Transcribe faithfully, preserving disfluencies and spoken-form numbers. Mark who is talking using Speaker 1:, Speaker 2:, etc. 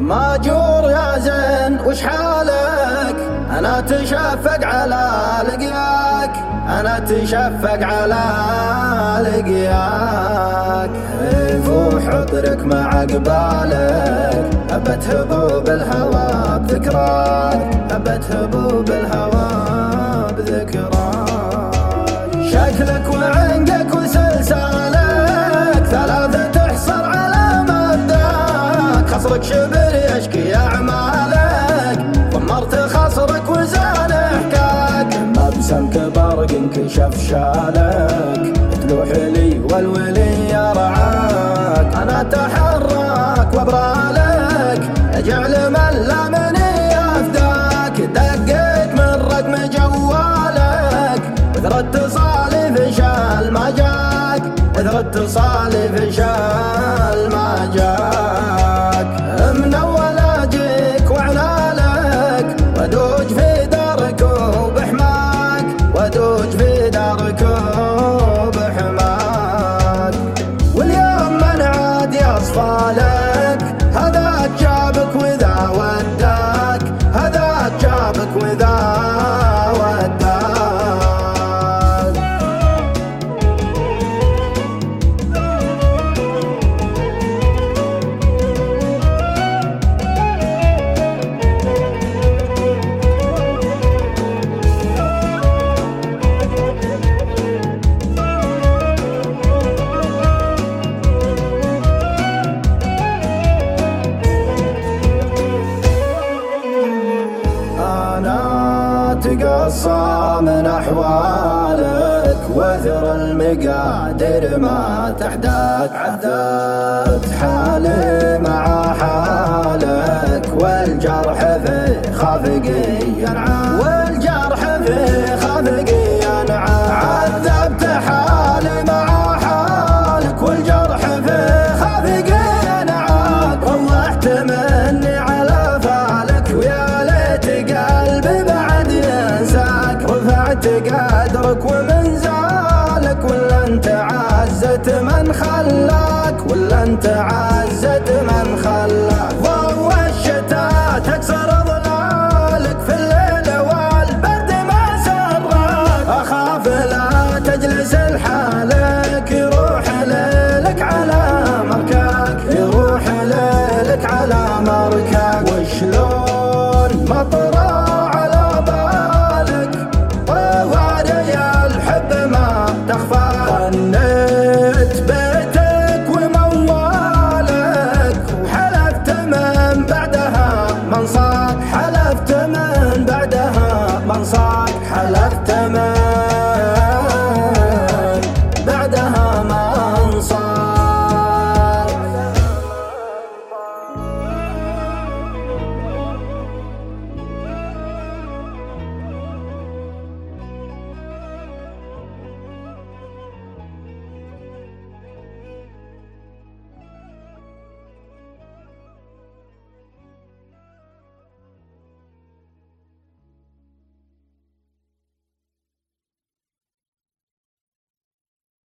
Speaker 1: ماجور يا زين وش حالك؟ أنا تشفق على لقياك، أنا تشفق على لقياك. يفوح عطرك مع قبالك، هبت هبوب الهوى بذكراك، هبت هبوب الهوى بذكراك. شكلك وعنقك وسلسالك ثلاثة تحصر على مبداك. خصرك شبر يشكي أعمالك، ضمرت خصرك وزان حكاك. مبسم كبرق انكشف شالك، تلوح لي والولي يرعاك. أنا أتحرك وأبرالك، أجعل من لا مني أفداك. دقيت من رقم جوالك، إثر اتصالي فشال ما جاك، إثر اتصالي فشال ما جاك. من أول أجيك وعنالك، ودوج في دارك وبحماك، ودوج في دارك وبحماك. واليوم من عاد يصفى لك، هذا جابك وذا وداك، هذا جابك وذا وداك. تقصى من أحوالك، وثر المقادير ما تحداك. عذبت حالي مع حالك، والجرح في خافقي ينعاد، والجرح في خافقي ينعاد. عذبت حالي مع حالك، والجرح في خافقي ينعاد. روحت مني على فالك، ويا ليت قلبي بعد ينساك. رفعت قدرك ومن زالك، ولا انت عزت من خلاك، ولا انت عزت